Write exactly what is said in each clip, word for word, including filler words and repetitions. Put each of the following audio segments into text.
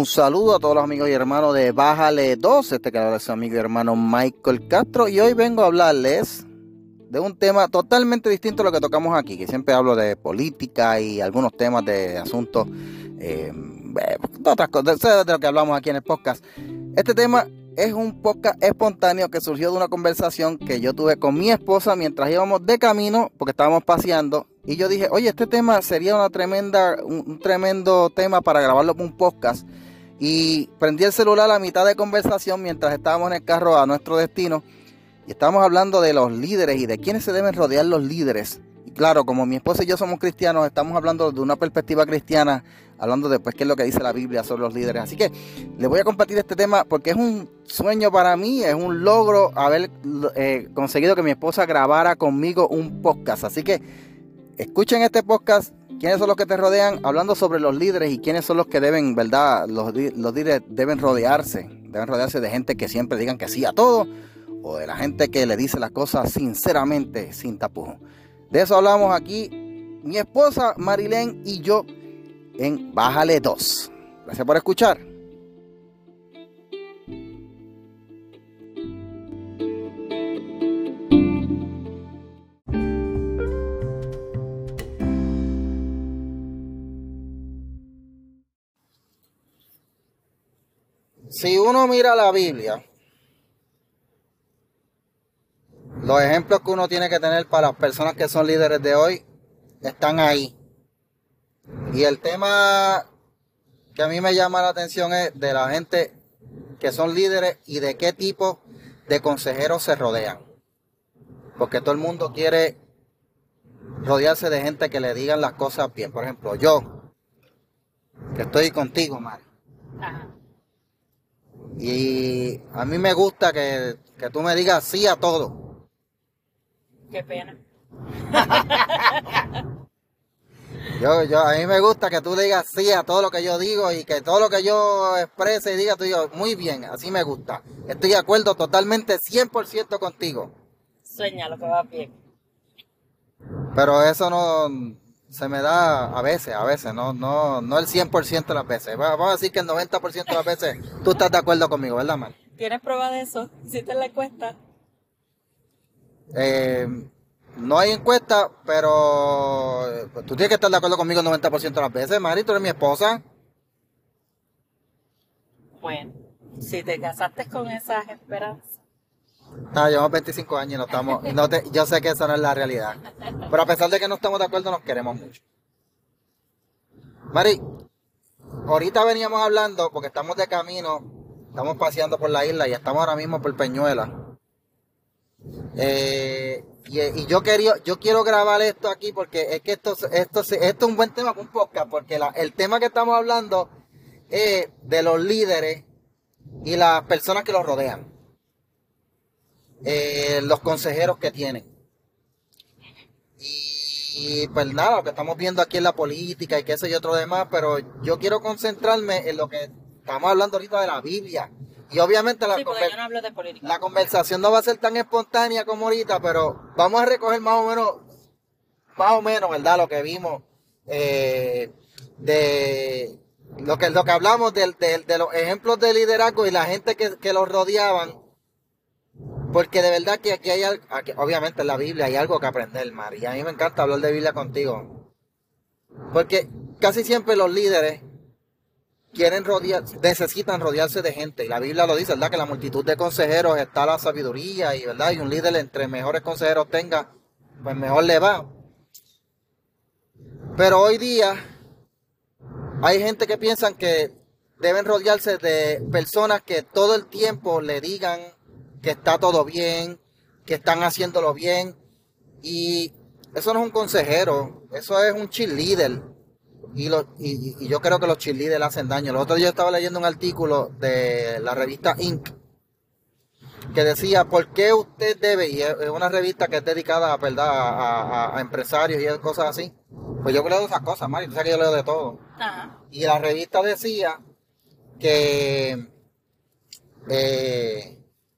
saludo a todos los amigos y hermanos de Bájale dos, este canal es su amigo y hermano Michael Castro, y hoy vengo a hablarles de un tema totalmente distinto a lo que tocamos aquí, que siempre hablo de política y algunos temas de asuntos, eh, de otras cosas, de lo que hablamos aquí en el podcast. Este tema es un podcast espontáneo que surgió de una conversación que yo tuve con mi esposa mientras íbamos de camino, porque estábamos paseando. Y yo dije, oye, este tema sería una tremenda, un, un tremendo tema para grabarlo con un podcast. Y prendí el celular a mitad de conversación mientras estábamos en el carro a nuestro destino. Y estábamos hablando de los líderes y de quiénes se deben rodear los líderes. Y claro, como mi esposa y yo somos cristianos, estamos hablando de una perspectiva cristiana, hablando de pues, qué es lo que dice la Biblia sobre los líderes. Así que les voy a compartir este tema porque es un sueño para mí, es un logro haber eh, conseguido que mi esposa grabara conmigo un podcast. Así que escuchen este podcast, quiénes son los que te rodean, hablando sobre los líderes y quiénes son los que deben, ¿verdad? Los, los líderes deben rodearse, deben rodearse de gente que siempre digan que sí a todo, o de la gente que le dice las cosas sinceramente, sin tapujos. De eso hablamos aquí, mi esposa Marilén y yo, en Bájale dos. Gracias por escuchar. Si uno mira la Biblia, los ejemplos que uno tiene que tener para las personas que son líderes de hoy están ahí. Y el tema que a mí me llama la atención es de la gente que son líderes y de qué tipo de consejeros se rodean. Porque todo el mundo quiere rodearse de gente que le digan las cosas bien. Por ejemplo, yo, que estoy contigo, Mari. Ajá. Y a mí me gusta que, que tú me digas sí a todo. Qué pena. Yo, yo, a mí me gusta que tú le digas sí a todo lo que yo digo y que todo lo que yo exprese y diga, tú digas, muy bien, así me gusta. Estoy de acuerdo totalmente, cien por ciento contigo. Sueña lo que va bien. Pero eso no se me da a veces, a veces, no, no, no el cien por ciento de las veces. Vamos a decir que el noventa por ciento de las veces tú estás de acuerdo conmigo, ¿verdad, Mar? ¿Tienes prueba de eso? ¿Hiciste la encuesta? Eh, no hay encuesta, pero tú tienes que estar de acuerdo conmigo el noventa por ciento de las veces, Mari, tú eres mi esposa. Bueno, si te casaste con esas esperanzas. Ah, llevamos veinticinco años y no estamos, y no te, yo sé que eso no es la realidad. Pero a pesar de que no estamos de acuerdo, nos queremos mucho. Mari, ahorita veníamos hablando, porque estamos de camino, estamos paseando por la isla y estamos ahora mismo por Peñuela. Eh, y, y yo quería, yo quiero grabar esto aquí porque es que esto, esto, esto es un buen tema para un podcast, porque la, el tema que estamos hablando es de los líderes y las personas que los rodean. Eh, los consejeros que tienen. Y, y pues nada, lo que estamos viendo aquí en la política y qué sé yo otro demás, pero yo quiero concentrarme en lo que estamos hablando ahorita de la Biblia. Y obviamente la, sí, conver- yo no hablo de política. La conversación no va a ser tan espontánea como ahorita, pero vamos a recoger más o menos, más o menos, ¿verdad? Lo que vimos eh, de lo que, lo que hablamos de, de, de los ejemplos de liderazgo y la gente que, que los rodeaban. Porque de verdad que aquí hay algo, aquí, obviamente en la Biblia hay algo que aprender, Mari. Y a mí me encanta hablar de Biblia contigo. Porque casi siempre los líderes quieren rodear, necesitan rodearse de gente. Y la Biblia lo dice, ¿verdad? Que la multitud de consejeros está la sabiduría y, ¿verdad? Y un líder entre mejores consejeros tenga, pues mejor le va. Pero hoy día hay gente que piensan que deben rodearse de personas que todo el tiempo le digan que está todo bien, que están haciéndolo bien, y eso no es un consejero, eso es un cheerleader, y, lo, y, y yo creo que los cheerleaders hacen daño. El otro día yo estaba leyendo un artículo de la revista Inc que decía, ¿por qué usted debe? Y es una revista que es dedicada, ¿verdad? A, a, a empresarios y cosas así. Pues yo leo esas cosas, Mari, tú sabes que yo leo de todo. Ajá. Y la revista decía que eh,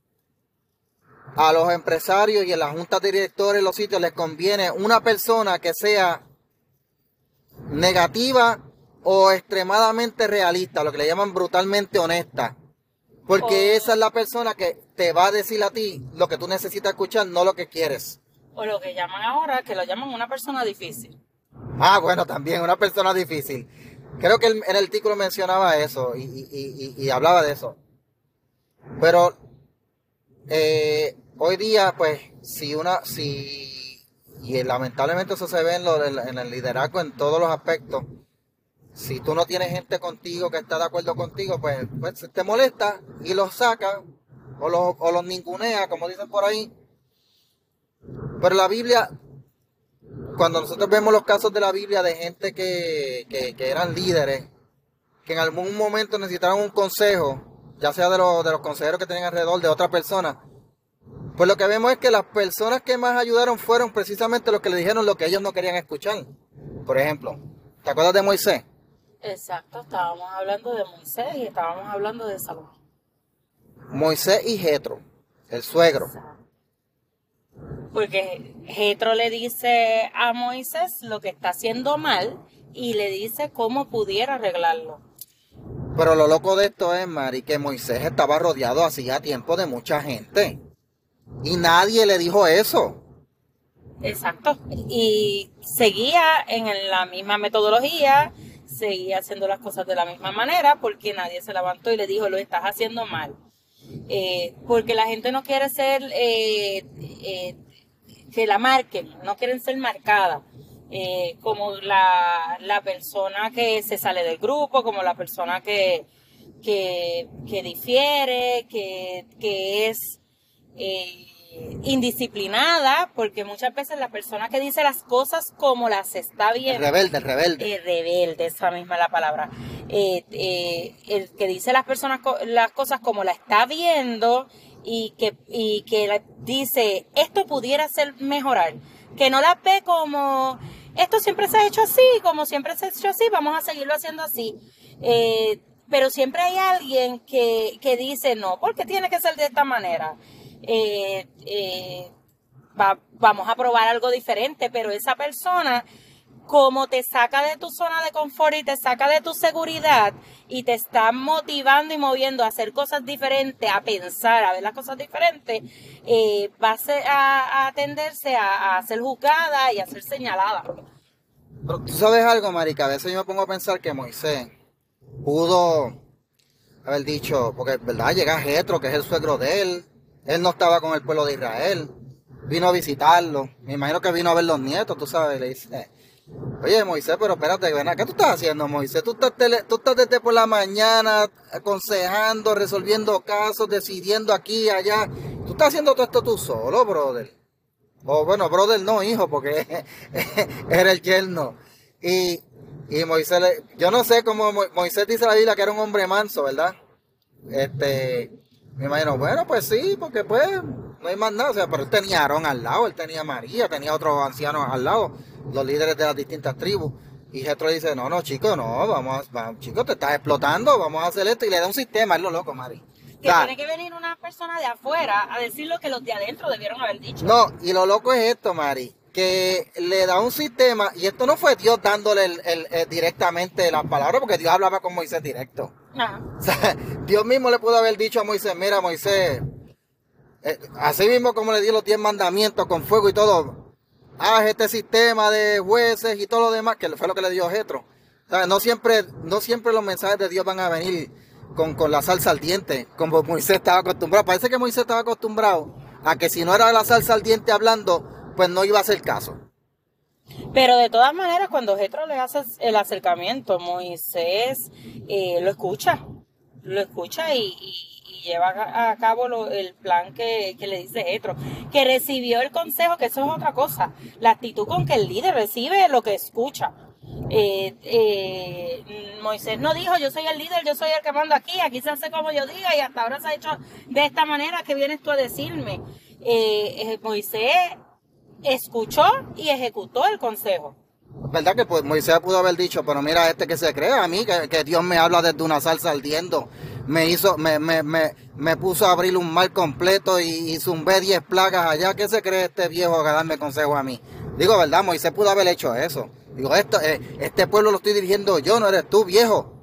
a los empresarios y en las juntas de directores, los sitios, les conviene una persona que sea negativa o extremadamente realista, lo que le llaman brutalmente honesta. Porque O- esa es la persona que te va a decir a ti lo que tú necesitas escuchar, no lo que quieres. O lo que llaman ahora, que lo llaman una persona difícil. Ah, bueno, también una persona difícil. Creo que el- en el artículo mencionaba eso y, y- y- y hablaba de eso. Pero eh, hoy día, pues, si una, si, y lamentablemente eso se ve en, lo, en el liderazgo en todos los aspectos. Si tú no tienes gente contigo que está de acuerdo contigo, pues, pues te molesta y los saca o los, o los ningunea, como dicen por ahí. Pero la Biblia, cuando nosotros vemos los casos de la Biblia de gente que, que, que eran líderes, que en algún momento necesitaron un consejo, ya sea de los, de los consejeros que tenían alrededor de otra persona, pues lo que vemos es que las personas que más ayudaron fueron precisamente los que le dijeron lo que ellos no querían escuchar. Por ejemplo, ¿te acuerdas de Moisés? Exacto, estábamos hablando de Moisés y estábamos hablando de Salomón. Moisés y Jetro, el suegro. Porque Jetro le dice a Moisés lo que está haciendo mal y le dice cómo pudiera arreglarlo. Pero lo loco de esto es, Mari, que Moisés estaba rodeado hacía tiempo de mucha gente. Y nadie le dijo eso. Exacto. Y seguía en la misma metodología, seguía haciendo las cosas de la misma manera porque nadie se levantó y le dijo, lo estás haciendo mal. Eh, porque la gente no quiere ser, eh, eh, que la marquen, no quieren ser marcadas. Eh, como la, la persona que se sale del grupo, como la persona que, que, que difiere, que, que es eh, indisciplinada, porque muchas veces la persona que dice las cosas como las está El viendo, rebelde, el rebelde. eh, rebelde, esa misma es la palabra, eh, eh, el que dice las personas co- las cosas como la está viendo y que, y que la- dice, esto pudiera ser mejorar, que no la ve como, esto siempre se ha hecho así, como siempre se ha hecho así, vamos a seguirlo haciendo así. Eh, pero siempre hay alguien que, que dice, no, porque tiene que ser de esta manera. Eh, eh, va- vamos a probar algo diferente, pero esa persona, como te saca de tu zona de confort y te saca de tu seguridad y te está motivando y moviendo a hacer cosas diferentes, a pensar, a ver las cosas diferentes, eh, va a, ser- a, a tenderse a, a ser juzgada y a ser señalada. Pero tú sabes algo, Marica, a veces yo me pongo a pensar que Moisés pudo haber dicho, porque verdad llega Jetro, que es el suegro de él, él no estaba con el pueblo de Israel, vino a visitarlo, me imagino que vino a ver los nietos, tú sabes, le dice, oye Moisés, pero espérate, ven acá, ¿qué tú estás haciendo, Moisés? Tú estás, tele, tú estás desde por la mañana aconsejando, resolviendo casos, decidiendo aquí y allá, tú estás haciendo todo esto tú solo, brother. O bueno, brother no, hijo, porque era el yerno. Y, y Moisés, le, yo no sé cómo Mo, Moisés dice la Biblia que era un hombre manso, ¿verdad? Este, me imagino, bueno, pues sí, porque pues no hay más nada, o sea, pero él tenía a Aarón al lado, él tenía a María, tenía otros ancianos al lado, los líderes de las distintas tribus. Y Jetro dice, no, no, chico, no, vamos, vamos, chico, te estás explotando, vamos a hacer esto. Y le da un sistema, es lo loco, Mari. Que O sea, tiene que venir una persona de afuera a decir lo que los de adentro debieron haber dicho. no, y lo loco es esto, Mari, que le da un sistema, y esto no fue Dios dándole el, el, el, directamente las palabras, porque Dios hablaba con Moisés directo. Ajá. O sea, Dios mismo le pudo haber dicho a Moisés, mira Moisés, eh, así mismo como le dio los diez mandamientos con fuego y todo, haz este sistema de jueces y todo lo demás, que fue lo que le dio Jetro. O sea, no siempre, no siempre los mensajes de Dios van a venir con, con la salsa al diente, como Moisés estaba acostumbrado. Parece que Moisés estaba acostumbrado a que si no era la salsa al diente hablando, pues no iba a hacer caso. Pero de todas maneras, cuando Jetro le hace el acercamiento, Moisés eh, lo escucha, lo escucha y, y, y lleva a cabo lo, el plan que, que le dice Jetro, que recibió el consejo, que eso es otra cosa, la actitud con que el líder recibe lo que escucha. Eh, eh, Moisés no dijo, yo soy el líder, yo soy el que mando aquí, aquí se hace como yo diga y hasta ahora se ha hecho de esta manera, ¿qué vienes tú a decirme? Eh, eh, Moisés escuchó y ejecutó el consejo. ¿Verdad que pues, Moisés pudo haber dicho, pero mira este que se cree a mí, que, que Dios me habla desde una salsa ardiendo, me hizo, me, me, me, me puso a abrir un mar completo y, y zumbé diez plagas allá, ¿qué se cree este viejo a darme consejo a mí? Digo, ¿verdad? Moisés pudo haber hecho eso. Digo, esto, eh, este pueblo lo estoy dirigiendo yo, no eres tú, viejo.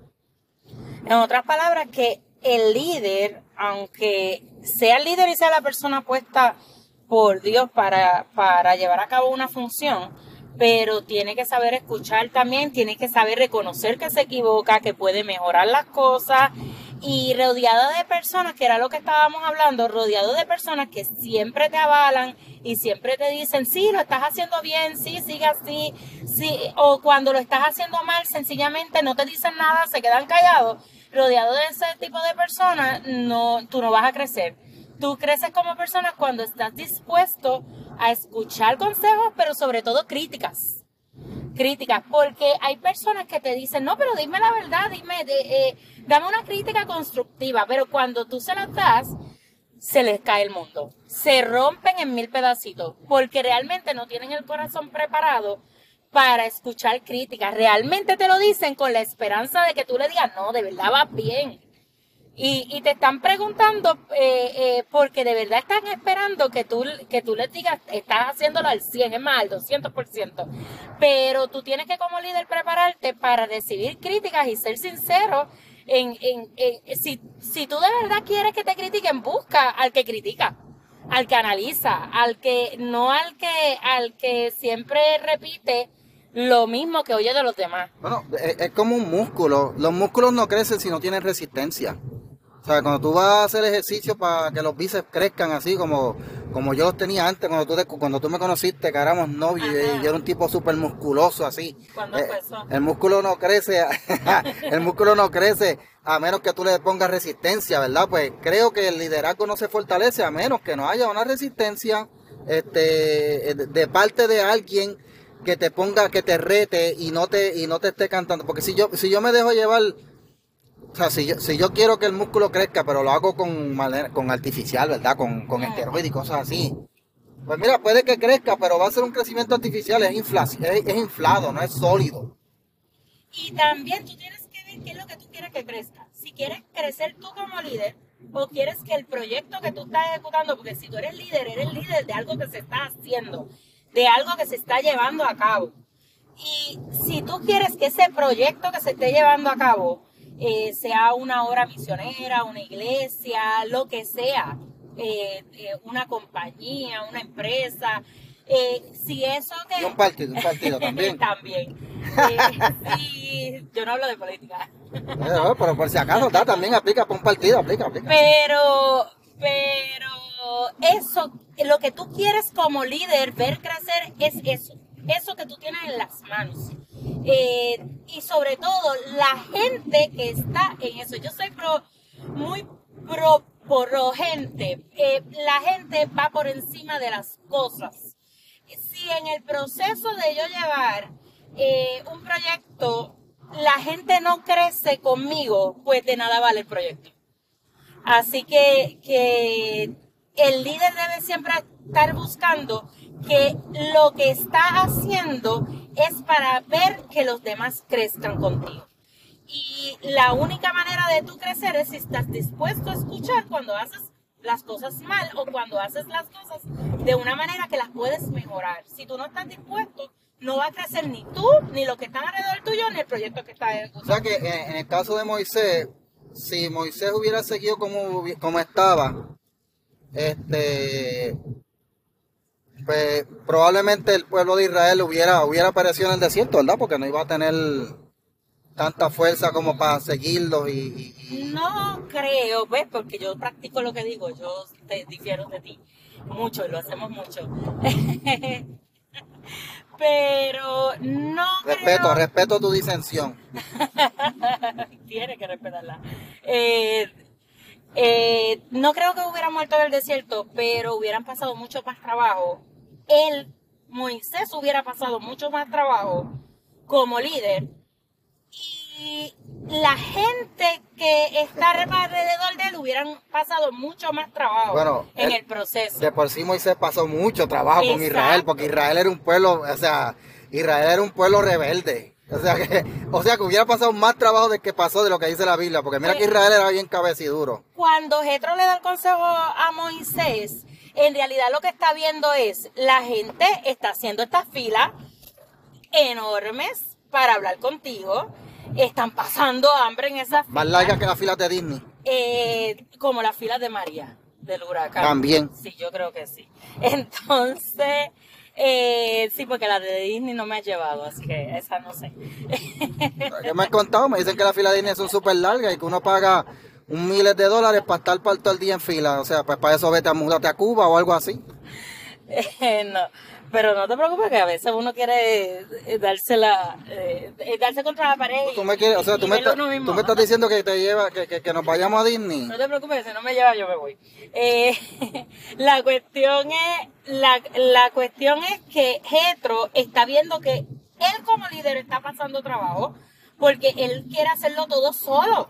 En otras palabras, que el líder, aunque sea el líder y sea la persona puesta por Dios para, para llevar a cabo una función, pero tiene que saber escuchar también, tiene que saber reconocer que se equivoca, que puede mejorar las cosas, y rodeado de personas, que era lo que estábamos hablando, rodeado de personas que siempre te avalan y siempre te dicen, sí, lo estás haciendo bien, sí, sigue así, sí, o cuando lo estás haciendo mal, sencillamente no te dicen nada, se quedan callados. Rodeado de ese tipo de personas, no, tú no vas a crecer. Tú creces como persona cuando estás dispuesto a escuchar consejos, pero sobre todo críticas. Críticas, porque hay personas que te dicen, no, pero dime la verdad, dime, de, eh, dame una crítica constructiva, pero cuando tú se las das, se les cae el mundo. Se rompen en mil pedacitos, porque realmente no tienen el corazón preparado para escuchar críticas. Realmente te lo dicen con la esperanza de que tú le digas, no, de verdad vas bien. Y, y te están preguntando eh, eh, porque de verdad están esperando que tú, que tú les digas, estás haciéndolo al cien, es más, al doscientos por ciento. Pero tú tienes que como líder prepararte para recibir críticas y ser sincero. En, en, en, si, si tú de verdad quieres que te critiquen, busca al que critica, al que analiza, al que no al que, al que siempre repite lo mismo que oye de los demás. Bueno, es, es como un músculo. Los músculos no crecen si no tienen resistencia. O sea, cuando tú vas a hacer ejercicio para que los bíceps crezcan así como, como yo los tenía antes, cuando tú, te, cuando tú me conociste, que éramos novios, y yo era un tipo súper musculoso así. ¿Cuándo eh, fue eso? El músculo no crece, el músculo no crece a menos que tú le pongas resistencia, ¿verdad? Pues creo que el liderazgo no se fortalece a menos que no haya una resistencia este, de parte de alguien que te ponga, que te rete y no te, y no te esté cantando. Porque si yo, si yo me dejo llevar, o sea, si yo, si yo quiero que el músculo crezca, pero lo hago con manera, con artificial, ¿verdad? Con, con esteroides y cosas así. Pues mira, puede que crezca, pero va a ser un crecimiento artificial, es, inflación, es, es inflado, no es sólido. Y también tú tienes que ver qué es lo que tú quieres que crezca. Si quieres crecer tú como líder, o quieres que el proyecto que tú estás ejecutando, porque si tú eres líder, eres líder de algo que se está haciendo, de algo que se está llevando a cabo. Y si tú quieres que ese proyecto que se esté llevando a cabo eh, sea una obra misionera, una iglesia, lo que sea, eh, eh, una compañía, una empresa, eh, si eso que... Y un partido, un partido también. También. Eh, si, yo no hablo de política. Pero, pero por si acaso, está, también aplica para un partido, aplica, aplica. Pero, pero eso, lo que tú quieres como líder ver crecer es eso, eso que tú tienes en las manos. Eh, y sobre todo, la gente que está en eso. Yo soy pro, muy pro, pro gente. Eh, la gente va por encima de las cosas. Si en el proceso de yo llevar eh, un proyecto, la gente no crece conmigo, pues de nada vale el proyecto. Así que, que el líder debe siempre estar buscando que lo que está haciendo es para ver que los demás crezcan contigo. Y la única manera de tú crecer es si estás dispuesto a escuchar cuando haces las cosas mal o cuando haces las cosas de una manera que las puedes mejorar. Si tú no estás dispuesto, no va a crecer ni tú, ni los que están alrededor tuyo, ni el proyecto que estás ejecutando. O sea que en, en el caso de Moisés, si Moisés hubiera seguido como, como estaba, este, pues probablemente el pueblo de Israel hubiera, hubiera aparecido en el desierto, ¿verdad? Porque no iba a tener tanta fuerza como para seguirlos y, y... No creo, ¿ves? Porque yo practico lo que digo, yo te difiero de ti mucho y lo hacemos mucho. Pero no Respeto, creo... respeto tu disensión. Tiene que respetarla. Eh, eh, no creo que hubiera muerto en el desierto, pero hubieran pasado mucho más trabajo. Él, Moisés, hubiera pasado mucho más trabajo como líder. Y la gente que está alrededor de él hubieran pasado mucho más trabajo bueno, en el, el proceso. De por sí Moisés pasó mucho trabajo Exacto. con Israel, porque Israel era un pueblo, o sea, Israel era un pueblo rebelde. O sea que, o sea que hubiera pasado más trabajo de que pasó de lo que dice la Biblia, porque mira pues, que Israel era bien cabeciduro. Cuando Jetro le da el consejo a Moisés, en realidad lo que está viendo es, la gente está haciendo esta fila enormes para hablar contigo. Están pasando hambre en esas filas. Más largas que las filas de Disney. Eh, como las filas de María, del huracán. También. Sí, yo creo que sí. Entonces, eh, sí, porque la de Disney no me ha llevado, así que esa no sé. ¿Qué me han contado? Me dicen que las filas de Disney son súper largas y que uno paga un miles de dólares para estar para todo el día en fila. O sea, pues para eso vete a mudarte a Cuba o algo así. Eh, no, pero no te preocupes que a veces uno quiere eh, dársela, eh, eh, darse contra la pared. Tú me quieres, o sea, y, tú y me, verlo estás, uno mismo. tú me estás diciendo que te lleva, que, que, que nos vayamos a Disney. No te preocupes, si no me lleva yo me voy. Eh, la cuestión es, la, la cuestión es que Jethro está viendo que él como líder está pasando trabajo porque él quiere hacerlo todo solo.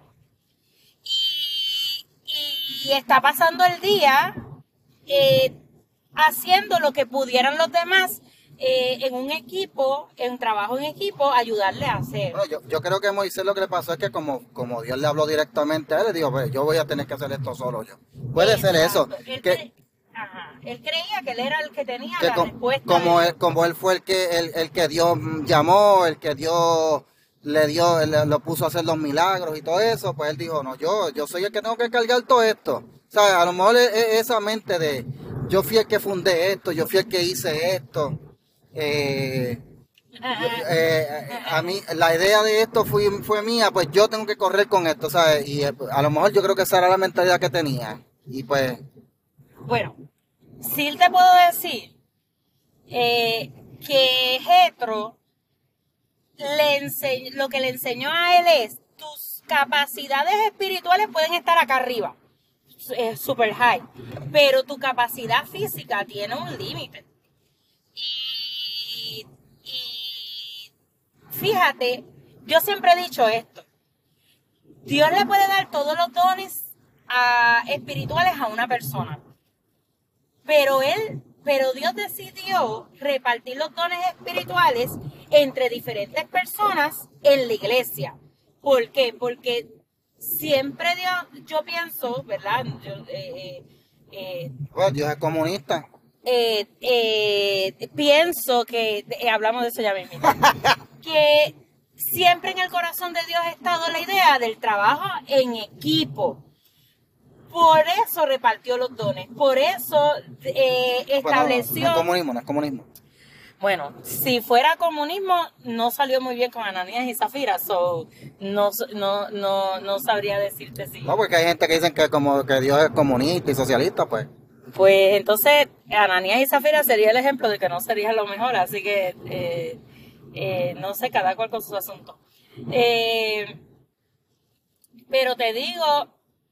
Y, y está pasando el día eh, haciendo lo que pudieran los demás eh, en un equipo, en trabajo en equipo, ayudarle a hacer. Bueno, yo, yo creo que a Moisés lo que le pasó es que como, como Dios le habló directamente a él, le dijo, pues yo voy a tener que hacer esto solo yo. Puede Exacto. ser eso. Él, Que, cre- Ajá. Él creía que él era el que tenía que la com- respuesta. como, de- él, como él fue el que, el, el que Dios llamó, el que Dios le dio, le, lo puso a hacer los milagros y todo eso, pues él dijo, no, yo, yo soy el que tengo que cargar todo esto. O sea, a lo mejor es, es esa mente de, yo fui el que fundé esto, yo fui el que hice esto. Eh, yo- eh, a mí, la idea de esto fue, fue mía, pues yo tengo que correr con esto, ¿sabes? Y eh, a lo mejor yo creo que esa era la mentalidad que tenía. Y pues, Bueno, sí te puedo decir eh, que Jethro le ense- lo que le enseñó a él es tus capacidades espirituales pueden estar acá arriba, es super high, pero tu capacidad física tiene un límite. Y, y fíjate, yo siempre he dicho esto, Dios le puede dar todos los dones a- espirituales a una persona, pero él, pero Dios decidió repartir los dones espirituales entre diferentes personas en la iglesia. ¿Por qué? Porque siempre Dios, yo pienso, ¿verdad? Yo, eh, eh, pues Dios es comunista. eh, eh, pienso que, eh, hablamos de eso ya mismo, que siempre en el corazón de Dios ha estado la idea del trabajo en equipo. Por eso repartió los dones, por eso eh, Pues no, no, estableció... no es comunismo, no es comunismo. Bueno, si fuera comunismo, no salió muy bien con Ananías y Zafira, so no, no, no, no sabría decirte si... No, porque hay gente que dicen que como que Dios es comunista y socialista, pues. Pues entonces, Ananías y Zafira sería el ejemplo de que no sería lo mejor, así que, eh, eh, no sé, cada cual con su asunto. Eh, pero te digo,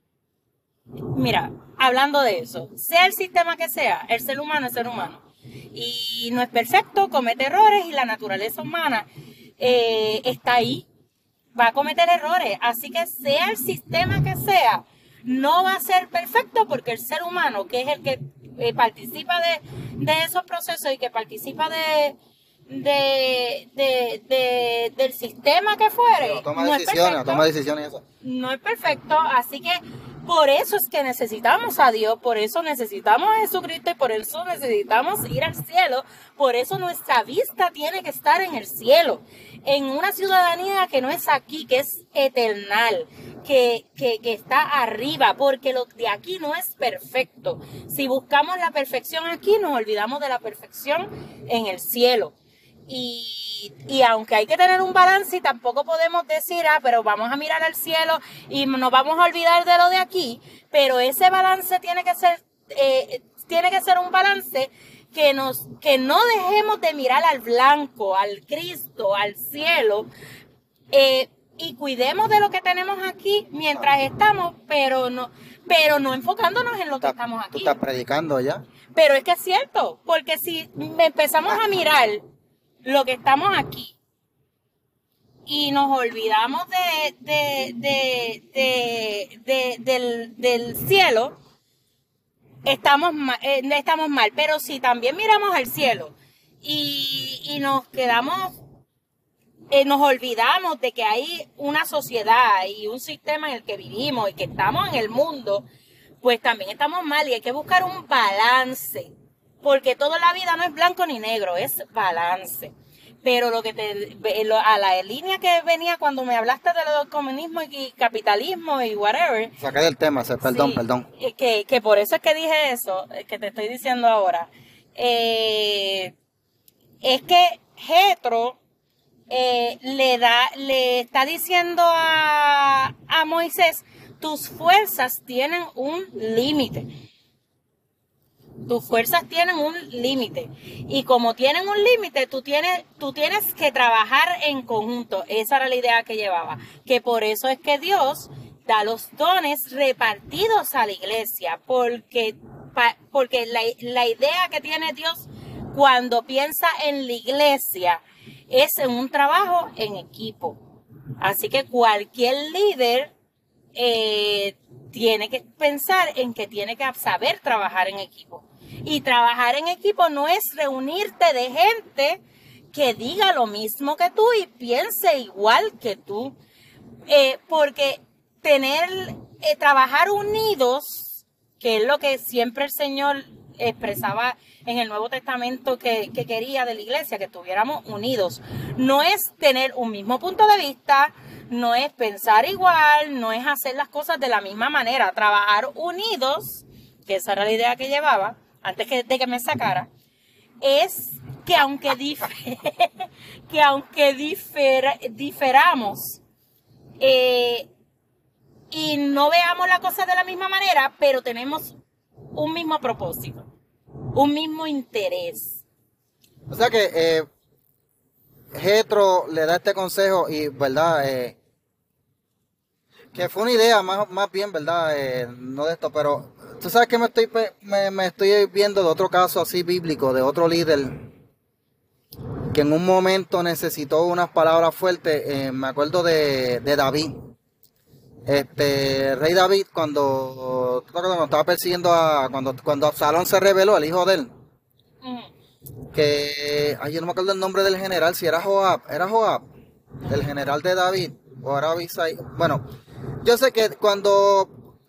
mira, hablando de eso, sea el sistema que sea, el ser humano es ser humano. Y no es perfecto, comete errores y la naturaleza humana eh, está ahí, va a cometer errores. Así que sea el sistema que sea, no va a ser perfecto porque el ser humano, que es el que eh, participa de, de esos procesos y que participa de, de, de, de- del sistema que fuere, No toma no es decisiones, no perfecto. toma decisiones y eso. No es perfecto, así que por eso es que necesitamos a Dios, por eso necesitamos a Jesucristo y por eso necesitamos ir al cielo, por eso nuestra vista tiene que estar en el cielo, en una ciudadanía que no es aquí, que es eternal, que, que, que está arriba, porque lo de aquí no es perfecto. Si buscamos la perfección aquí, nos olvidamos de la perfección en el cielo. Y, y aunque hay que tener un balance y tampoco podemos decir, ah, pero vamos a mirar al cielo y nos vamos a olvidar de lo de aquí, pero ese balance tiene que ser, eh, tiene que ser un balance que nos, que no dejemos de mirar al blanco, al Cristo, al cielo, eh, y cuidemos de lo que tenemos aquí mientras estamos, pero no, pero no enfocándonos en lo que Tú estamos estás- Tú aquí. estás predicando ya. Pero es que es cierto, porque si empezamos a mirar lo que estamos aquí y nos olvidamos de, de, de, de, de- del, del cielo, estamos mal, eh, estamos mal. Pero si también miramos al cielo y, y nos quedamos, eh, nos olvidamos de que hay una sociedad y un sistema en el que vivimos y que estamos en el mundo, pues también estamos mal y hay que buscar un balance, porque toda la vida no es blanco ni negro, es balance. Pero lo que te, lo, a la línea que venía cuando me hablaste de lo del comunismo y capitalismo y whatever. Saqué del tema, perdón, sí, perdón. Que, que por eso es que dije eso, que te estoy diciendo ahora. Eh, es que Jetro eh, le da, le está diciendo a, a Moisés, tus fuerzas tienen un límite. Tus fuerzas tienen un límite. Y como tienen un límite, tú tienes, tú tienes que trabajar en conjunto. Esa era la idea que llevaba. Que por eso es que Dios da los dones repartidos a la iglesia. Porque, porque la, la idea que tiene Dios cuando piensa en la iglesia es en un trabajo en equipo. Así que cualquier líder eh, tiene que pensar en que tiene que saber trabajar en equipo. Y trabajar en equipo no es reunirte de gente que diga lo mismo que tú y piense igual que tú. Eh, porque tener, eh, trabajar unidos, que es lo que siempre el Señor expresaba en el Nuevo Testamento que, que quería de la iglesia, que estuviéramos unidos. No es tener un mismo punto de vista, no es pensar igual, no es hacer las cosas de la misma manera. Trabajar unidos, que esa era la idea que llevaba, antes que, de que me sacara, es que aunque, difer, que aunque difer, diferamos eh, y no veamos la cosa de la misma manera, pero tenemos un mismo propósito, un mismo interés. O sea que eh, Jetro le da este consejo y, ¿verdad? Eh, que fue una idea más, más bien, ¿verdad? Eh, no de esto, pero tú sabes que me estoy, me, me estoy viendo de otro caso así bíblico, de otro líder que en un momento necesitó unas palabras fuertes. Eh, me acuerdo de, de David. Este, rey David, cuando, cuando estaba persiguiendo a, cuando, cuando Absalón se rebeló, el hijo de él, mm. que, ay, yo no me acuerdo el nombre del general, si era Joab, era Joab, el general de David, o era Abisai, bueno, yo sé que cuando,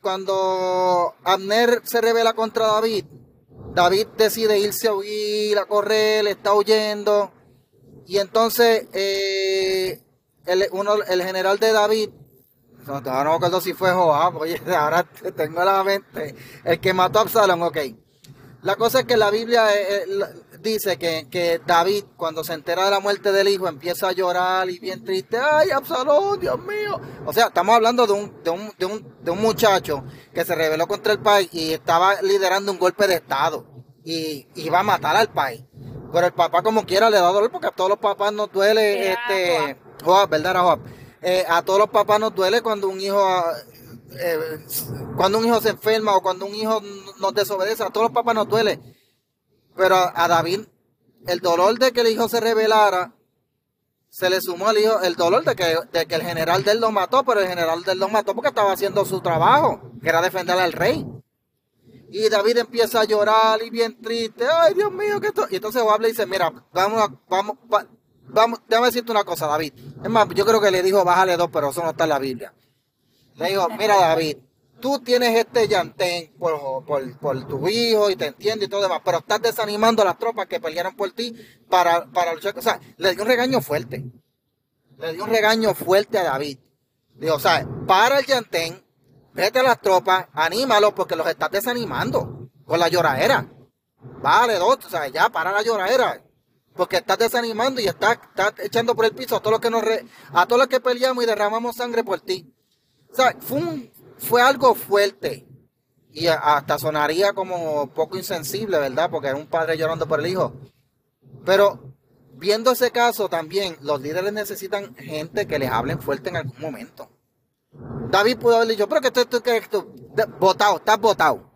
cuando Abner se rebela contra David, David decide irse a huir, a correr, está huyendo, y entonces, eh, el, uno, el general de David, no, no me acuerdo si fue Joab, oye, ahora tengo la mente, el que mató a Absalón, ok. La cosa es que la Biblia eh, eh, dice que, que David, cuando se entera de la muerte del hijo, empieza a llorar y bien triste, ay, Absalón, Dios mío. O sea, estamos hablando de un, de un, de un, de un muchacho que se rebeló contra el país y estaba liderando un golpe de estado y iba a matar al país. Pero el papá como quiera le da dolor porque a todos los papás nos duele, este, Joab, ¿verdad? Era Joab. Eh, a todos los papás nos duele cuando un hijo eh, cuando un hijo se enferma o cuando un hijo nos desobedece, a todos los papás nos duele, pero a, a David el dolor de que el hijo se rebelara se le sumó al hijo el dolor de que, de que el general de él lo mató, pero el general de él lo mató porque estaba haciendo su trabajo, que era defender al rey. Y David empieza a llorar y bien triste, ay Dios mío, que esto, y entonces Joab le dice, mira, vamos, vamos, vamos Vamos, déjame decirte una cosa, David. Es más, yo creo que le dijo, bájale dos, pero eso no está en la Biblia. Le dijo, mira, David, tú tienes este llantén por, por, por tu hijo y te entiendo y todo demás, pero estás desanimando a las tropas que pelearon por ti para, para luchar. O sea, le dio un regaño fuerte. Le dio un regaño fuerte a David. Dijo, o sea, para el llantén, vete a las tropas, anímalos porque los estás desanimando con la lloradera. Bájale dos, o sea, ya, para la lloradera. Porque estás desanimando y estás, estás echando por el piso a todos los que nos re, a todos los que peleamos y derramamos sangre por ti. O sea, fue, un, fue algo fuerte. Y hasta sonaría como poco insensible, ¿verdad? Porque era un padre llorando por el hijo. Pero viendo ese caso también, los líderes necesitan gente que les hablen fuerte en algún momento. David pudo haberle dicho, pero que tú, tú, que tú, votado, estás votado.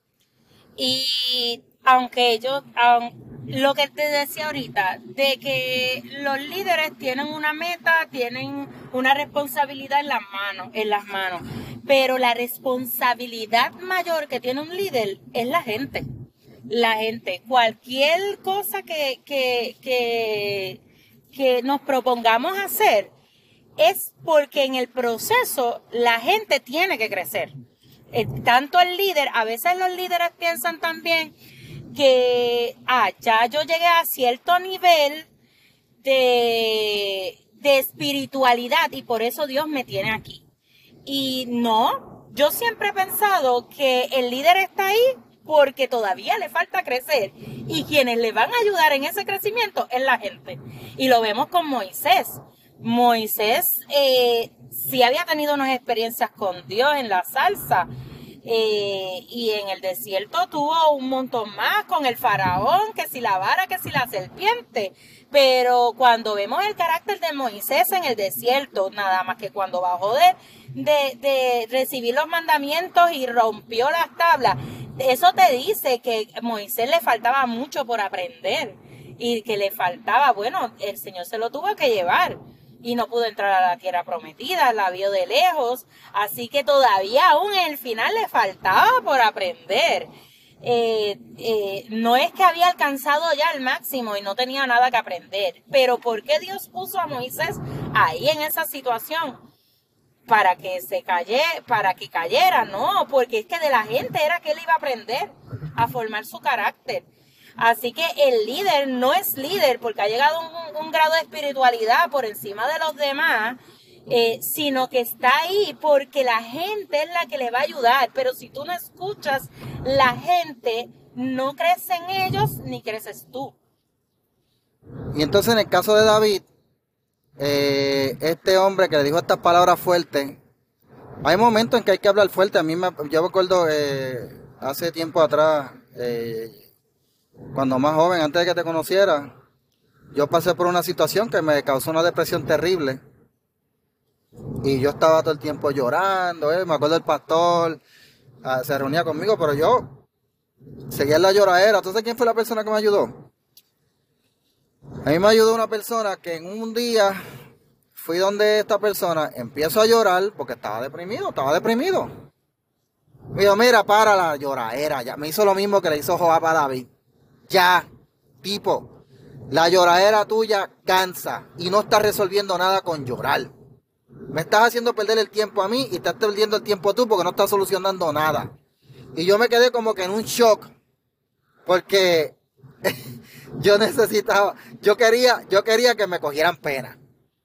Y aunque ellos, aunque lo que te decía ahorita, de que los líderes tienen una meta, tienen una responsabilidad en las manos, en las manos, pero la responsabilidad mayor que tiene un líder es la gente. La gente, cualquier cosa que, que, que, que nos propongamos hacer es porque en el proceso la gente tiene que crecer. Eh, tanto el líder, a veces los líderes piensan también que, ah, ya yo llegué a cierto nivel de, de espiritualidad y por eso Dios me tiene aquí. Y no, yo siempre he pensado que el líder está ahí porque todavía le falta crecer y quienes le van a ayudar en ese crecimiento es la gente. Y lo vemos con Moisés. Moisés eh, sí había tenido unas experiencias con Dios en la salsa eh, y en el desierto tuvo un montón más con el faraón, que si la vara, que si la serpiente. Pero cuando vemos el carácter de Moisés en el desierto, nada más que cuando bajó de, de, de recibir los mandamientos y rompió las tablas, eso te dice que a Moisés le faltaba mucho por aprender y que le faltaba, bueno, el Señor se lo tuvo que llevar y no pudo entrar a la tierra prometida, la vio de lejos, así que todavía aún en el final le faltaba por aprender. Eh, eh, no es que había alcanzado ya el máximo y no tenía nada que aprender, pero ¿por qué Dios puso a Moisés ahí en esa situación? Para que se calle, para que cayera, no, porque es que de la gente era que él iba a aprender a formar su carácter. Así que el líder no es líder porque ha llegado a un, un grado de espiritualidad por encima de los demás, eh, sino que está ahí porque la gente es la que le va a ayudar. Pero si tú no escuchas, la gente no crece en ellos ni creces tú. Y entonces en el caso de David, eh, este hombre que le dijo estas palabras fuertes, hay momentos en que hay que hablar fuerte. A mí me, yo me acuerdo eh, hace tiempo atrás, eh, cuando más joven, antes de que te conociera, yo pasé por una situación que me causó una depresión terrible. Y yo estaba todo el tiempo llorando, eh. Me acuerdo el pastor uh, se reunía conmigo, pero yo seguía en la lloradera. ¿Entonces quién fue la persona que me ayudó? A mí me ayudó una persona que en un día fui donde esta persona, empiezo a llorar porque estaba deprimido, estaba deprimido. Me dijo, mira, para la lloradera. Ya me hizo lo mismo que le hizo Joab a David. Ya, tipo, la lloradera tuya cansa y no estás resolviendo nada con llorar. Me estás haciendo perder el tiempo a mí y estás perdiendo el tiempo tú porque no estás solucionando nada. Y yo me quedé como que en un shock porque yo necesitaba, yo quería, yo quería que me cogieran pena.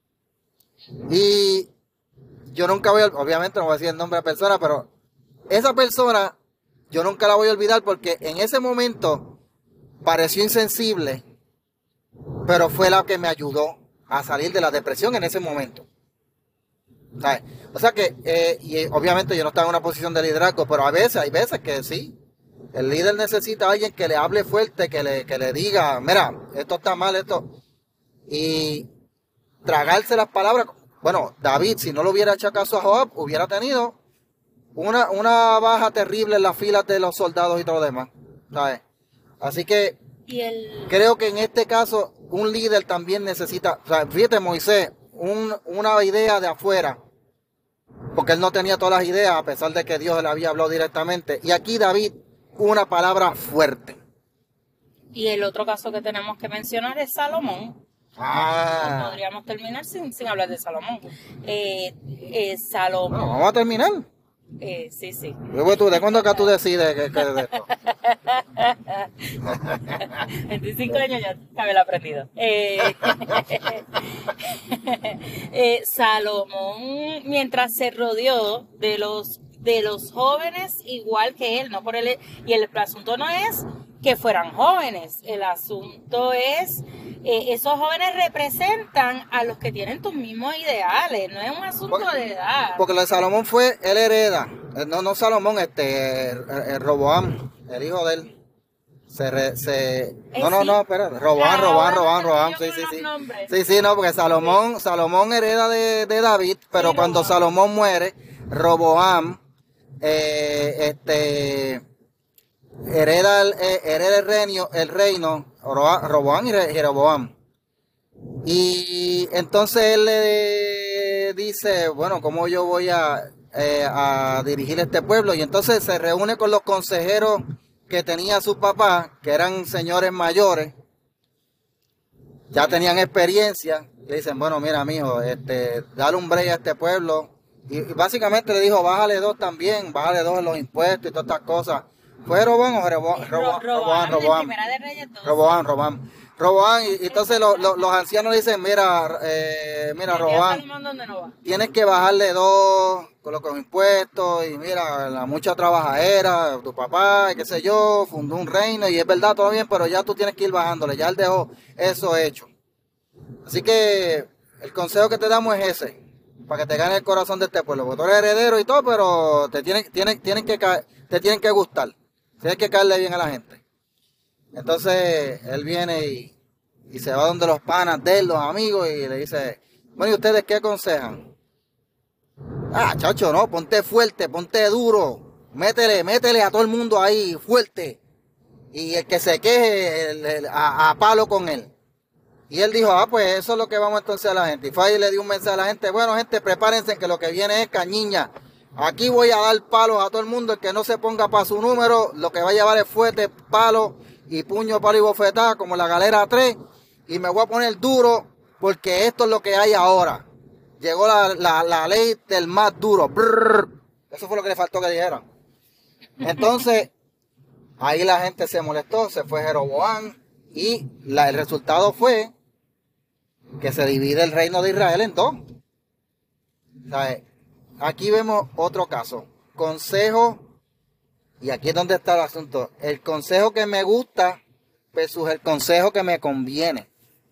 Y yo nunca voy a, obviamente no voy a decir el nombre de la persona, pero esa persona yo nunca la voy a olvidar porque en ese momento pareció insensible, pero fue la que me ayudó a salir de la depresión en ese momento. ¿Sabes? O sea que, eh, y obviamente yo no estaba en una posición de liderazgo, pero a veces, hay veces que sí, el líder necesita a alguien que le hable fuerte, que le, que le diga, mira, esto está mal, esto, y tragarse las palabras. Bueno, David, si no le hubiera hecho caso a Joab, hubiera tenido una, una baja terrible en las filas de los soldados y todo lo demás, ¿sabes? Así que Y el... creo que en este caso un líder también necesita, o sea, fíjate Moisés, un, una idea de afuera, porque él no tenía todas las ideas a pesar de que Dios le había hablado directamente. Y aquí David, una palabra fuerte. Y el otro caso que tenemos que mencionar es Salomón. Ah. No podríamos terminar sin, sin hablar de Salomón. Eh, eh, Salomón. Bueno, vamos a terminar. Eh, sí, sí. Luego tú, ¿de cuándo que tú decides que, que de esto? veinticinco años ya me lo he aprendido. Eh, eh, Salomón, mientras se rodeó de los de los jóvenes igual que él, no por él, y el asunto no es que fueran jóvenes, el asunto es eh, esos jóvenes representan a los que tienen tus mismos ideales, no es un asunto porque, de edad. Porque lo de Salomón fue, él hereda, no, no Salomón, este, eh, Roboam, el hijo de él. Se, re, se eh, no, no, sí. no, espérate, Roboam, Roboam, Roboam, Roboam, sí, sí, sí. Sí, sí, no, porque Salomón, sí. Salomón hereda de, de David, pero sí, cuando Roboam. Salomón muere, Roboam, eh, este, hereda el, eh, hereda el reino, el reino, Roboam y Jeroboam. Y entonces él le dice, bueno, ¿cómo yo voy a, eh, a dirigir este pueblo? Y entonces se reúne con los consejeros que tenía su papá, que eran señores mayores, ya tenían experiencia. Le dicen, bueno, mira, mijo, este, dale un break a este pueblo. Y, y básicamente le dijo, bájale dos también, bájale dos en los impuestos y todas estas cosas. ¿Fue Roboam o Roboam? Roboam, Roboam, Roboam. Roboam, Roboam. Roboán, y, y entonces lo, lo, los ancianos dicen, mira, eh, mira, Roboán, tienes que bajarle dos con los impuestos, y mira, la mucha trabajadera, tu papá, qué sé yo, fundó un reino, y es verdad, todo bien, pero ya tú tienes que ir bajándole, ya él dejó eso hecho. Así que el consejo que te damos es ese, para que te gane el corazón de este pueblo, porque tú eres heredero y todo, pero te tienen, tienen, tienen que, te tienen que gustar, tienes que caerle bien a la gente. Entonces él viene y, y se va donde los panas de él, los amigos, y le dice, bueno, ¿y ustedes qué aconsejan? Ah, chacho, no, ponte fuerte, ponte duro, métele, métele a todo el mundo ahí, fuerte. Y el que se queje, el, el, a, a palo con él. Y él dijo, ah, pues eso es lo que vamos entonces a la gente. Y fue y le dio un mensaje a la gente, bueno, gente, prepárense que lo que viene es cañiña. Aquí voy a dar palos a todo el mundo, el que no se ponga para su número, lo que va a llevar es fuerte, palo y puño, palo y bofetada, como la galera tres, y me voy a poner duro, porque esto es lo que hay ahora. Llegó la, la, la ley del más duro. Brrr. Eso fue lo que le faltó que dijeran. Entonces, ahí la gente se molestó, se fue Jeroboam, y la, el resultado fue que se divide el reino de Israel en dos. O sea, aquí vemos otro caso. Consejo, y aquí es donde está el asunto. El consejo que me gusta versus el consejo que me conviene.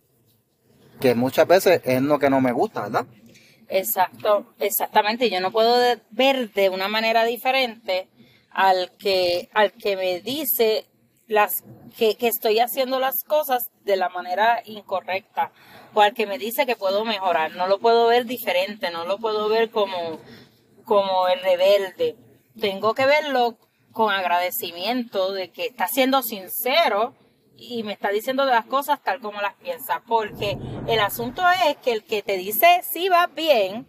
Que muchas veces es lo que no me gusta, ¿verdad? Exacto, exactamente. Yo no puedo de, ver de una manera diferente al que, al que me dice las que, que estoy haciendo las cosas de la manera incorrecta, o al que me dice que puedo mejorar. No lo puedo ver diferente, no lo puedo ver como, como el rebelde. Tengo que verlo con agradecimiento de que está siendo sincero y me está diciendo las cosas tal como las piensa, porque el asunto es que el que te dice si va bien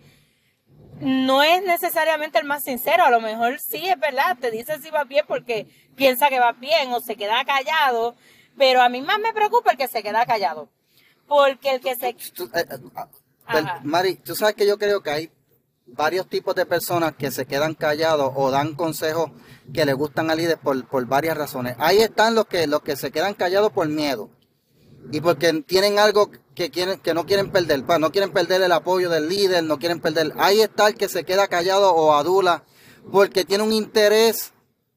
no es necesariamente el más sincero. A lo mejor sí es verdad, te dice si va bien porque piensa que va bien o se queda callado, pero a mí más me preocupa el que se queda callado, porque el que se... Tú, eh, eh, Mari, tú sabes que yo creo que hay varios tipos de personas que se quedan callados o dan consejos que le gustan al líder por, por varias razones. Ahí están los que, los que se quedan callados por miedo y porque tienen algo que quieren, que no quieren perder, pa, no quieren perder el apoyo del líder, no quieren perder. Ahí está el que se queda callado o adula porque tiene un interés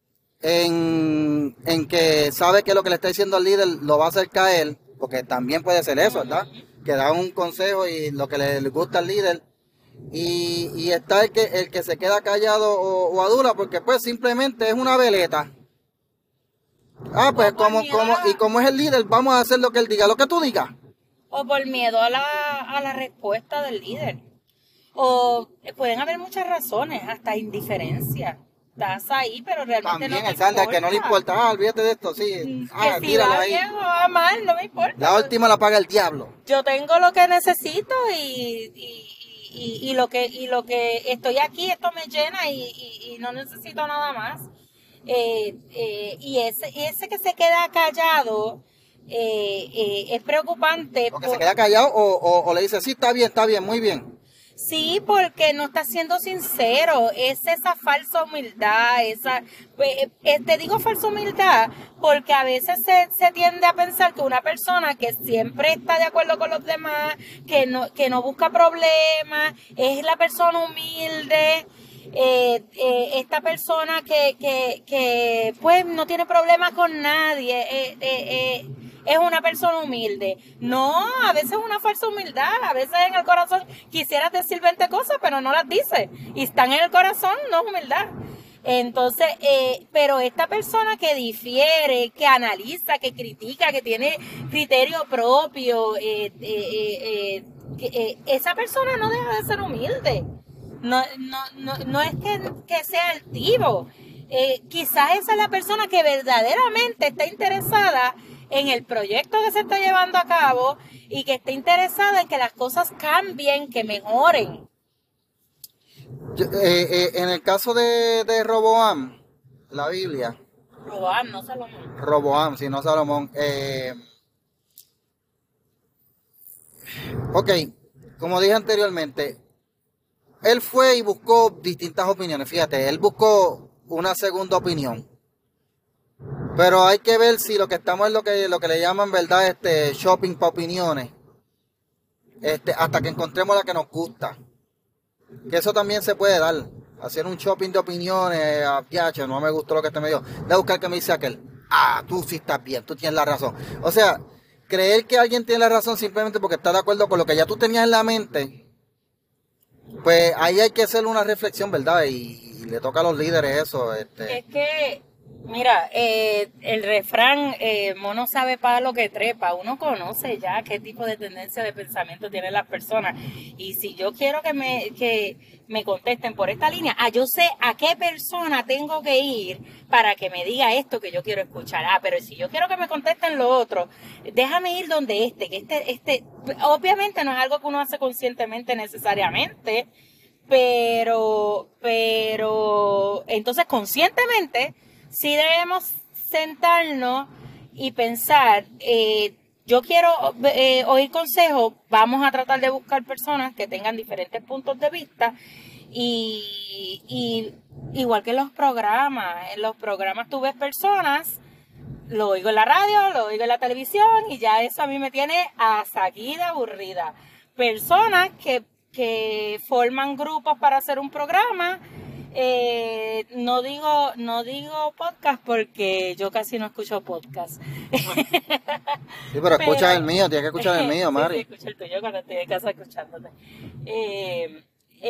en, en que sabe que lo que le está diciendo al líder lo va a hacer caer, porque también puede ser eso, ¿verdad? Que da un consejo y lo que le, le gusta al líder. Y, y está el que, el que se queda callado o, o adula porque pues simplemente es una veleta. Ah, pues como, como, y como es el líder, vamos a hacer lo que él diga, lo que tú digas. O por miedo a la, a la respuesta del líder. O pueden haber muchas razones, hasta indiferencia. Estás ahí, pero realmente también no te el salda importa. que no le importa, ah, olvídate de esto, sí, ah, que si tíralo va ahí. bien o va mal, no me importa. La última la paga el diablo. Yo tengo lo que necesito y, y, y, y lo que y lo que estoy aquí, esto me llena y, y, y no necesito nada más. Eh, eh, y ese, ese que se queda callado eh, eh, es preocupante. O que por... se queda callado o, o, o le dice, sí, está bien, está bien, muy bien. Sí, porque no está siendo sincero, es esa falsa humildad, esa, eh, te digo falsa humildad porque a veces se, se tiende a pensar que una persona que siempre está de acuerdo con los demás, que no, que no busca problemas, es la persona humilde, eh, eh, esta persona que, que, que pues no tiene problemas con nadie, eh, eh, eh, es una persona humilde. No, a veces es una falsa humildad, a veces en el corazón quisieras decir veinte cosas, pero no las dices, y están en el corazón, no es humildad. Entonces, eh, pero esta persona que difiere, que analiza, que critica, que tiene criterio propio, eh, eh, eh, eh, que, eh, esa persona no deja de ser humilde. No, no, no, no es que, que sea altivo. Eh, quizás esa es la persona que verdaderamente está interesada en el proyecto que se está llevando a cabo y que está interesada en que las cosas cambien, que mejoren. Yo, eh, eh, en el caso de, de Roboam, la Biblia. Roboam, no Salomón. Roboam, si no Salomón. Eh, ok, como dije anteriormente, él fue y buscó distintas opiniones. Fíjate, él buscó una segunda opinión. Pero hay que ver si lo que estamos es lo que, lo que le llaman, ¿verdad? Este, shopping para opiniones. Este, hasta que encontremos la que nos gusta. Que eso también se puede dar. Hacer un shopping de opiniones. Ah, piacho, no me gustó lo que este me dio. De buscar que me dice aquel. Ah, tú sí estás bien, tú tienes la razón. O sea, creer que alguien tiene la razón simplemente porque está de acuerdo con lo que ya tú tenías en la mente. Pues ahí hay que hacer una reflexión, ¿verdad? Y, y le toca a los líderes eso. Este. Es que, mira, eh, el refrán, eh, mono sabe para lo que trepa. Uno conoce ya qué tipo de tendencia de pensamiento tienen las personas. Y si yo quiero que me, que me contesten por esta línea, ah, yo sé a qué persona tengo que ir para que me diga esto que yo quiero escuchar. Ah, pero si yo quiero que me contesten lo otro, déjame ir donde este, que este, este, obviamente no es algo que uno hace conscientemente necesariamente, pero, pero, entonces conscientemente sí debemos sentarnos y pensar, eh, yo quiero eh, oír consejos, vamos a tratar de buscar personas que tengan diferentes puntos de vista y, y igual que en los programas, en los programas tú ves personas, lo oigo en la radio, lo oigo en la televisión y ya eso a mí me tiene hasta aquí de aburrida. Personas que, que forman grupos para hacer un programa. Eh, no digo no digo podcast porque yo casi no escucho podcast. Sí, pero escucha pero, el mío, tienes que escuchar el mío, Mari. Sí, sí, escucha el tuyo cuando estoy en casa escuchándote. Eh,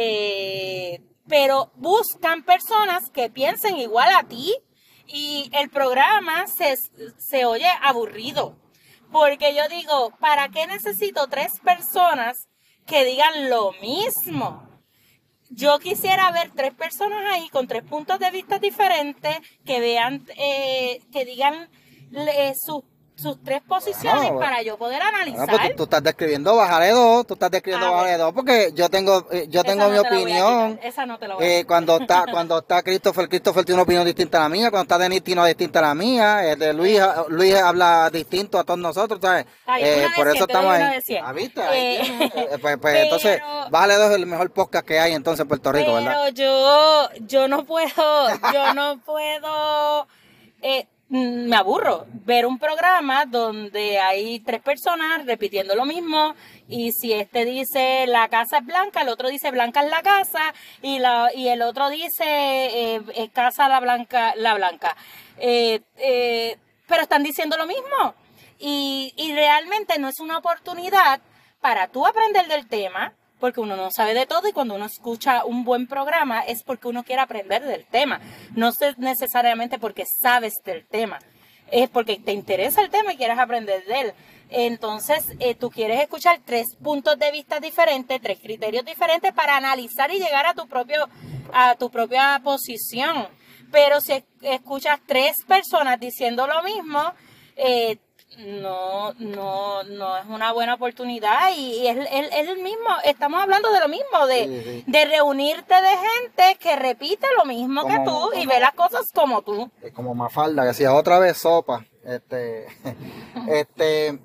eh, pero buscan personas que piensen igual a ti y el programa se, se oye aburrido. Porque yo digo, ¿para qué necesito tres personas que digan lo mismo? Yo quisiera ver tres personas ahí con tres puntos de vista diferentes que vean, eh, que digan eh, sus sus tres posiciones bueno, para yo poder analizar. Bueno, pues tú, tú estás describiendo bajaré dos, tú estás describiendo ah, bajaré dos porque yo tengo yo tengo mi opinión. Esa no te la voy a decir. Eh, cuando está cuando está Christopher, Christopher tiene una opinión distinta a la mía, cuando está Denis tiene una distinta a la mía, eh, de Luis Luis habla distinto a todos nosotros, ¿sabes? Ay, eh, por eso cien, estamos ahí. ¿Ah, viste? Eh, eh, pues, pues pero, entonces, bájale dos es el mejor podcast que hay entonces en Puerto Rico, pero ¿verdad? Pero yo yo no puedo, yo no puedo eh, me aburro ver un programa donde hay tres personas repitiendo lo mismo y si este dice la casa es blanca, el otro dice blanca es la casa y la y el otro dice eh, es casa la blanca la blanca eh, eh, pero están diciendo lo mismo y, y realmente no es una oportunidad para tú aprender del tema, porque uno no sabe de todo y cuando uno escucha un buen programa es porque uno quiere aprender del tema, no es necesariamente porque sabes del tema, es porque te interesa el tema y quieres aprender de él. Entonces eh, tú quieres escuchar tres puntos de vista diferentes, tres criterios diferentes para analizar y llegar a tu propio a tu propia posición. Pero si escuchas tres personas diciendo lo mismo, eh, no, no, no es una buena oportunidad y es, es, es el mismo, estamos hablando de lo mismo, de, sí, sí. de reunirte de gente que repite lo mismo como, que tú como, y ve las cosas como tú. Como Mafalda, que decía otra vez sopa. Este, este,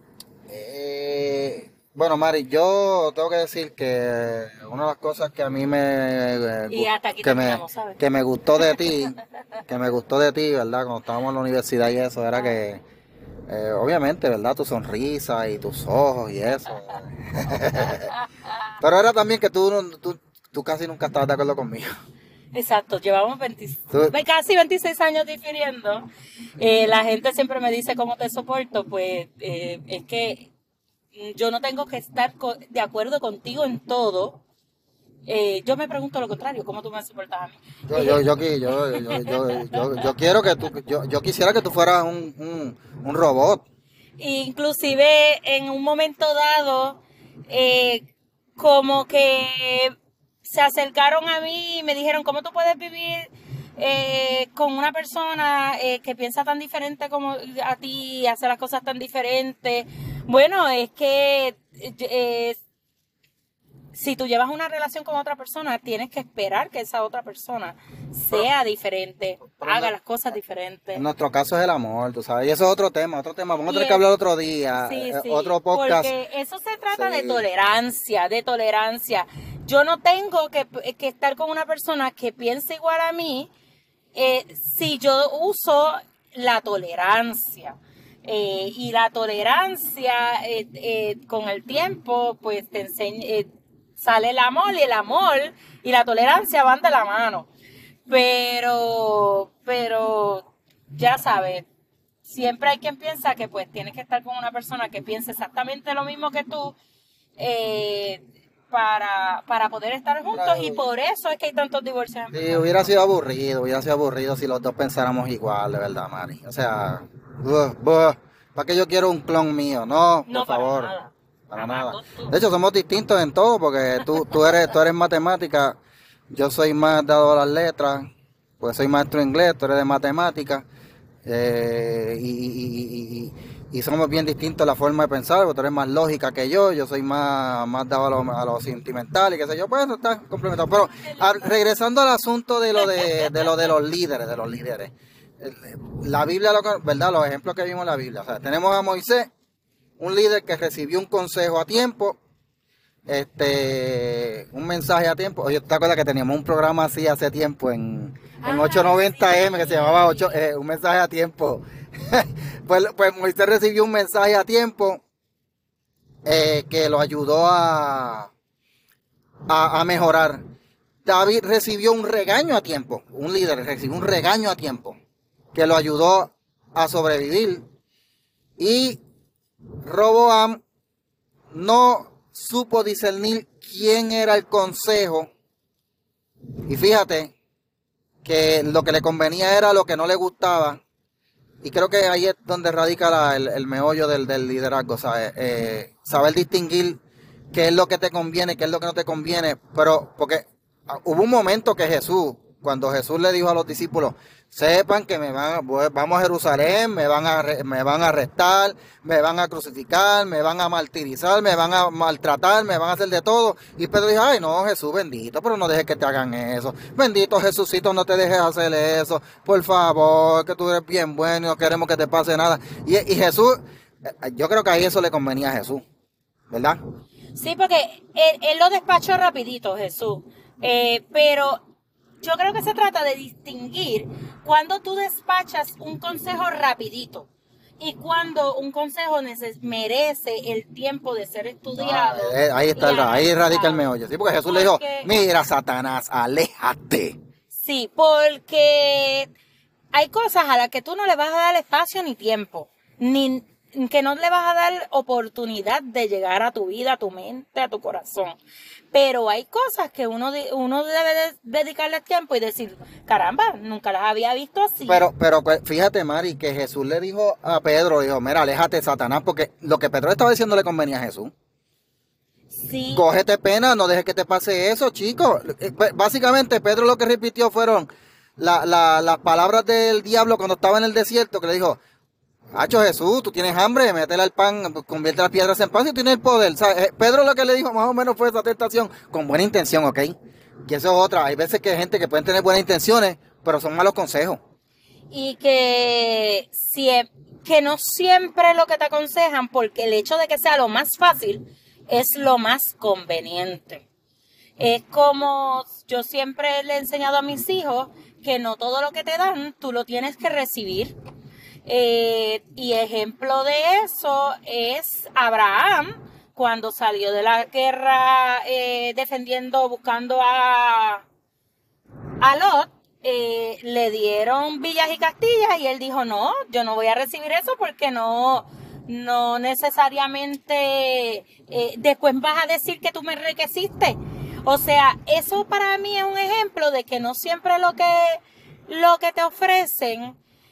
eh, bueno, Mari, yo tengo que decir que una de las cosas que a mí me, y hasta aquí que, me ¿sabes? que me gustó de ti, que me gustó de ti, ¿verdad? Cuando estábamos en la universidad y eso, era que Eh, obviamente, ¿verdad? Tu sonrisa y tus ojos y eso. Pero era también que tú, tú, tú casi nunca estabas de acuerdo conmigo. Exacto, llevamos veinte, casi veintiséis años difiriendo. Eh, la gente siempre me dice cómo te soporto, pues eh, es que yo no tengo que estar de acuerdo contigo en todo. Eh, yo me pregunto lo contrario, ¿cómo tú me soportas a mí? Yo, yo, yo, yo, yo, yo, yo, yo, yo quiero que tú, yo, yo quisiera que tú fueras un, un, un robot. Inclusive en un momento dado, eh, como que se acercaron a mí y me dijeron, ¿cómo tú puedes vivir eh, con una persona eh, que piensa tan diferente como a ti, hace las cosas tan diferentes? Bueno, es que eh, si tú llevas una relación con otra persona, tienes que esperar que esa otra persona sea diferente, pero haga no, las cosas diferentes. En nuestro caso es el amor, tú sabes, y eso es otro tema, otro tema, vamos a tener que hablar otro día, sí, eh, sí, otro podcast. Porque eso se trata sí. de tolerancia, de tolerancia. Yo no tengo que, que estar con una persona que piense igual a mí, eh, si yo uso la tolerancia. Eh, y la tolerancia eh, eh, con el tiempo pues te enseña, eh, sale el amor y el amor y la tolerancia van de la mano. Pero, pero ya sabes, siempre hay quien piensa que pues tienes que estar con una persona que piense exactamente lo mismo que tú eh, para, para poder estar juntos, claro. Y por eso es que hay tantos divorcios. Sí, hubiera sido aburrido, hubiera sido aburrido si los dos pensáramos igual, de verdad, Mari. O sea, uh, uh, ¿para qué yo quiero un clon mío? No, por no, favor. Para nada. Para nada. De hecho, somos distintos en todo, porque tú, tú eres, tú eres matemática, yo soy más dado a las letras, pues soy maestro en inglés, tú eres de matemática, eh, y, y, y, y, y somos bien distintos la forma de pensar, porque tú eres más lógica que yo, yo soy más, más dado a lo, a lo sentimental y qué sé yo, pues eso está complementado. Pero a, regresando al asunto de lo de, de lo de los líderes, de los líderes, la Biblia, lo, ¿verdad? Los ejemplos que vimos en la Biblia, o sea, tenemos a Moisés, un líder que recibió un consejo a tiempo, este, un mensaje a tiempo. Oye, ¿te acuerdas que teníamos un programa así hace tiempo en, en ochocientos noventa eme que se llamaba ocho, eh, un mensaje a tiempo? pues, pues Moisés recibió un mensaje a tiempo eh, que lo ayudó a, a, a mejorar. David recibió un regaño a tiempo, un líder recibió un regaño a tiempo que lo ayudó a sobrevivir. Y Roboam no supo discernir quién era el consejo, y fíjate que lo que le convenía era lo que no le gustaba, y creo que ahí es donde radica la, el, el meollo del, del liderazgo, ¿sabes? Eh, saber distinguir qué es lo que te conviene, qué es lo que no te conviene, pero porque hubo un momento que Jesús, cuando Jesús le dijo a los discípulos, sepan que me van, vamos a Jerusalén, me van a, me van a arrestar, me van a crucificar, me van a martirizar, me van a maltratar, me van a hacer de todo. Y Pedro dijo, ay no, Jesús bendito, pero no dejes que te hagan eso. Bendito Jesucito, no te dejes hacer eso. Por favor, que tú eres bien bueno y no queremos que te pase nada. Y, y Jesús, yo creo que ahí eso le convenía a Jesús, ¿verdad? Sí, porque él, él lo despachó rapidito, Jesús. Eh, pero yo creo que se trata de distinguir cuando tú despachas un consejo rapidito y cuando un consejo neces- merece el tiempo de ser estudiado. Ah, eh, ahí está, el, ahí radica el meollo. Sí, porque Jesús porque, le dijo, mira, Satanás, aléjate. Sí, porque hay cosas a las que tú no le vas a dar espacio ni tiempo, ni que no le vas a dar oportunidad de llegar a tu vida, a tu mente, a tu corazón. Pero hay cosas que uno, uno debe de dedicarle tiempo y decir, caramba, nunca las había visto así. Pero, pero fíjate, Mari, que Jesús le dijo a Pedro, dijo, mira, aléjate, Satanás, porque lo que Pedro estaba diciendo le convenía a Jesús. Sí. Cógete pena, no dejes que te pase eso, chicos. Básicamente, Pedro lo que repitió fueron la, la, las palabras del diablo cuando estaba en el desierto, que le dijo, Hacho Jesús, tú tienes hambre, métele al pan, convierte las piedras en pan si tienes el poder. O sea, Pedro lo que le dijo más o menos fue esa tentación con buena intención, ¿ok? Y eso es otra. Hay veces que hay gente que pueden tener buenas intenciones, pero son malos consejos. Y que, si, que no siempre lo que te aconsejan, porque el hecho de que sea lo más fácil es lo más conveniente. Es como yo siempre le he enseñado a mis hijos que no todo lo que te dan tú lo tienes que recibir. Eh, y ejemplo de eso es Abraham, cuando salió de la guerra eh, defendiendo, buscando a, a Lot, eh, le dieron villas y castillas y él dijo, no, yo no voy a recibir eso porque no, no necesariamente eh, después vas a decir que tú me enriqueciste. O sea, eso para mí es un ejemplo de que no siempre lo que, lo que te ofrecen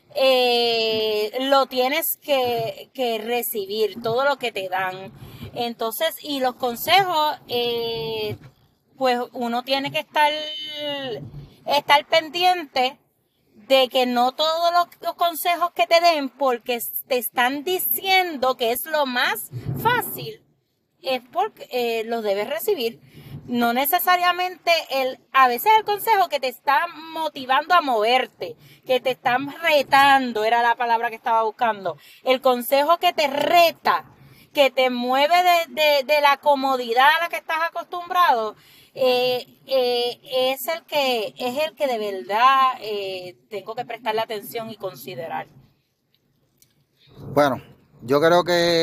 Eh, lo tienes que, que recibir, todo lo que te dan. Entonces, y los consejos, eh, pues uno tiene que estar, estar pendiente de que no todos los, los consejos que te den, porque te están diciendo que es lo más fácil, es porque eh, los debes recibir. No necesariamente el, a veces el consejo que te está motivando a moverte, que te están retando, era la palabra que estaba buscando. El consejo que te reta, que te mueve de, de, de la comodidad a la que estás acostumbrado, eh, eh, es el que, es el que de verdad eh, tengo que prestarle atención y considerar. Bueno, yo creo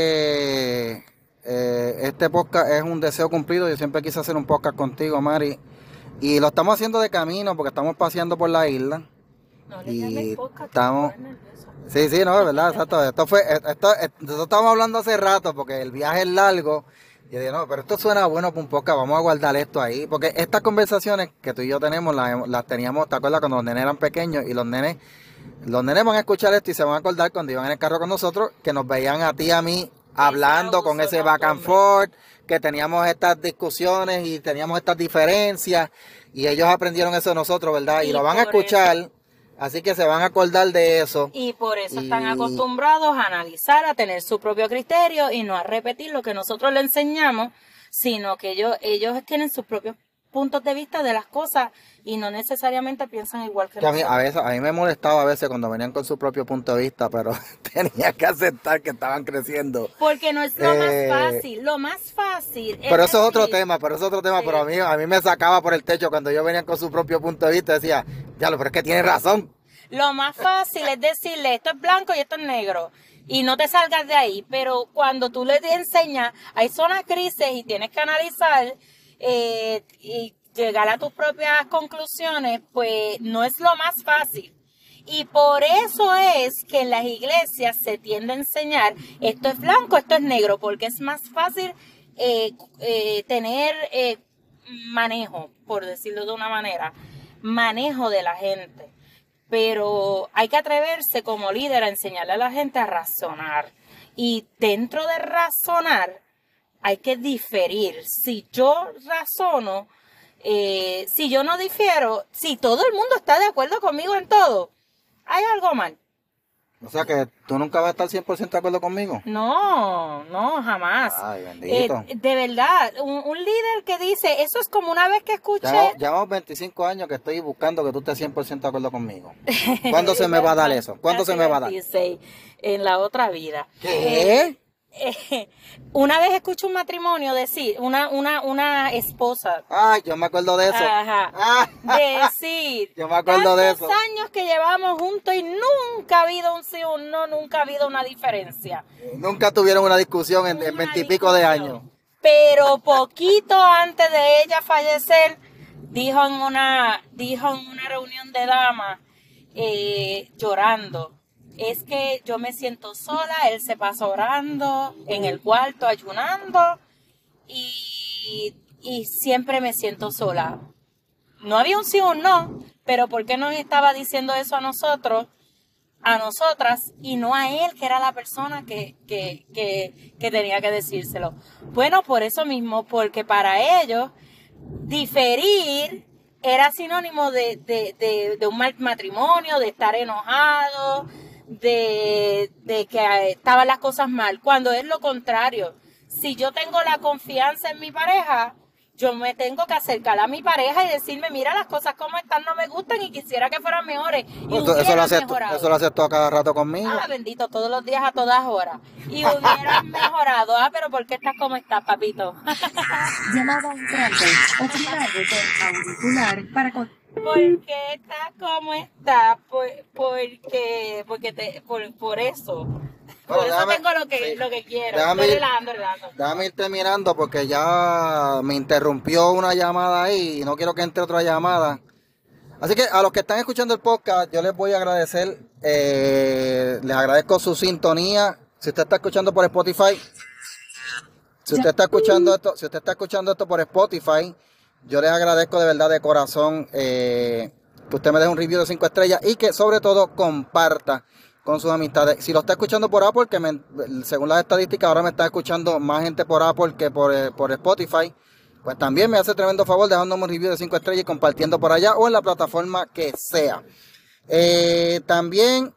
que eh, este podcast es un deseo cumplido. Yo siempre quise hacer un podcast contigo, Mari. Y lo estamos haciendo de camino porque estamos paseando por la isla. No le y llames podcast, estamos... que me pone nerviosa. Sí, sí, no, es verdad, exacto. Esto fue, esto, esto, nosotros estábamos hablando hace rato porque el viaje es largo. Y yo dije, no, pero esto suena bueno para un podcast, vamos a guardar esto ahí. Porque estas conversaciones que tú y yo tenemos, las, las teníamos, ¿te acuerdas? Cuando los nenes eran pequeños y los nenes, los nenes van a escuchar esto y se van a acordar cuando iban en el carro con nosotros, que nos veían a ti y a mí hablando Ese con abuso, ese no, back and hombre. forth, que teníamos estas discusiones y teníamos estas diferencias. Y ellos aprendieron eso de nosotros, ¿verdad? Y, Y lo van a por escuchar, eso- así que se van a acordar de eso. Y por eso Y- están acostumbrados a analizar, a tener su propio criterio y no a repetir lo que nosotros le enseñamos, sino que ellos, ellos tienen sus propios puntos de vista de las cosas y no necesariamente piensan igual que Que a mí, a nosotros. veces, a mí me molestaba a veces cuando venían con su propio punto de vista, pero tenía que aceptar que estaban creciendo. Porque no es lo Eh, más fácil. Lo más fácil es Pero eso es otro decir, tema, pero eso es otro tema, Sí. pero a mí, a mí me sacaba por el techo cuando ellos venían con su propio punto de vista, decía, ya lo, pero es que tiene razón. Lo más fácil es decirle esto es blanco y esto es negro y no te salgas de ahí, pero cuando tú le enseñas, hay zonas grises y tienes que analizar eh, y llegar a tus propias conclusiones, pues no es lo más fácil. Y por eso es que en las iglesias se tiende a enseñar esto es blanco, esto es negro, porque es más fácil eh, eh, tener eh, manejo, por decirlo de una manera, manejo de la gente. Pero hay que atreverse como líder a enseñarle a la gente a razonar. Y dentro de razonar hay que diferir. Si yo razono, eh, si yo no difiero, si todo el mundo está de acuerdo conmigo en todo, hay algo mal. O sea que tú nunca vas a estar cien por ciento de acuerdo conmigo. No, no, jamás. Ay, bendito. Eh, de verdad, un, un líder que dice, eso es como una vez que escuché... Ya, llevamos veinticinco años que estoy buscando que tú estés cien por ciento de acuerdo conmigo. ¿Cuándo se me va a dar eso? ¿Cuándo se me va a dar? veintiséis, en la otra vida. ¿Qué? Eh, una vez escucho un matrimonio decir, una, una, una esposa, Ay, yo me acuerdo de eso. ajá, Ah, decir, yo me acuerdo de tantos eso. años que llevamos juntos y nunca ha habido un sí o un no, nunca ha habido una diferencia. Nunca tuvieron una discusión en Una veintipico de discusión. años. Pero poquito antes de ella fallecer, dijo en una, dijo en una reunión de damas, eh, llorando, es que yo me siento sola, él se pasa orando en el cuarto, ayunando, y, y siempre me siento sola. No había un sí o un no, pero ¿por qué nos estaba diciendo eso a nosotros? A nosotras y no a él, que era la persona que, que, que, que tenía que decírselo. Bueno, por eso mismo, porque para ellos diferir era sinónimo de, de, de, de un mal matrimonio, de estar enojado, de, de que estaban las cosas mal, cuando es lo contrario. Si yo tengo la confianza en mi pareja, yo me tengo que acercar a mi pareja y decirme, mira, las cosas como están no me gustan y quisiera que fueran mejores. Y Eso, eso lo hubieran haces tú, mejorado. eso lo haces tú a cada rato conmigo. Ah, bendito, todos los días a todas horas. Y hubieran mejorado. Ah, pero ¿por qué estás como estás, papito? Llamada entrante. Oprima el botón auricular para con... ¿Por qué estás como estás? Por, porque, porque te, por, por eso. Por Bueno, eso déjame- tengo lo que, sí. lo que quiero. Déjame Estoy ir- relajando, relajando. Déjame irte mirando porque ya me interrumpió una llamada ahí y no quiero que entre otra llamada. Así que a los que están escuchando el podcast, yo les voy a agradecer, eh, les agradezco su sintonía. Si usted está escuchando por Spotify, si usted está escuchando esto, si usted está escuchando esto por Spotify, yo les agradezco de verdad de corazón eh, que usted me deje un review de cinco estrellas y que sobre todo comparta con sus amistades. Si lo está escuchando por Apple, que me, según las estadísticas ahora me está escuchando más gente por Apple que por, eh, por Spotify, pues también me hace tremendo favor dejándome un review de cinco estrellas y compartiendo por allá o en la plataforma que sea. Eh, también,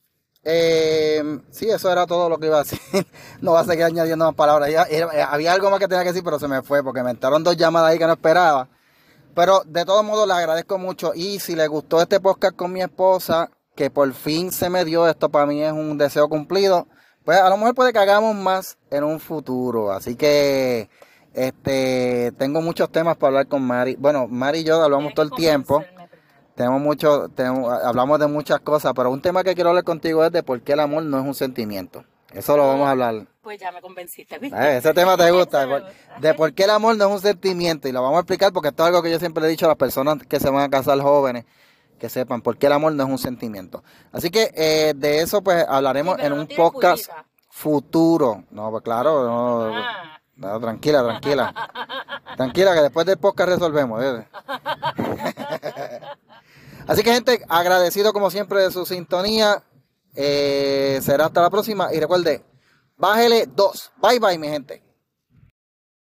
eh, sí, eso era todo lo que iba a decir. No va a seguir añadiendo más palabras. Ya, era- había algo más que tenía que decir, pero se me fue porque me entraron dos llamadas ahí que no esperaba. Pero de todos modos les agradezco mucho. Y si les gustó este podcast con mi esposa, que por fin se me dio, esto para mí es un deseo cumplido, pues a lo mejor puede que hagamos más en un futuro. Así que este tengo muchos temas para hablar con Mari. Bueno, Mari y yo hablamos todo el tiempo. Tenemos mucho, tenemos, hablamos de muchas cosas, pero un tema que quiero hablar contigo es de por qué el amor no es un sentimiento. Eso lo vamos a hablar. Pues ya me convenciste, ¿viste? Eh, ese tema te gusta, de Eso me por, gusta. de por qué el amor no es un sentimiento. Y lo vamos a explicar porque esto es algo que yo siempre le he dicho a las personas que se van a casar jóvenes, que sepan por qué el amor no es un sentimiento. Así que eh, de eso pues hablaremos Sí, pero en no un tiene podcast pullita. futuro. No, pues claro, no, Ah. no, tranquila, tranquila. Tranquila que después del podcast resolvemos. ¿eh? Así que gente, agradecido como siempre de su sintonía. Eh, será hasta la próxima y recuerde, bájele dos. Bye bye mi gente.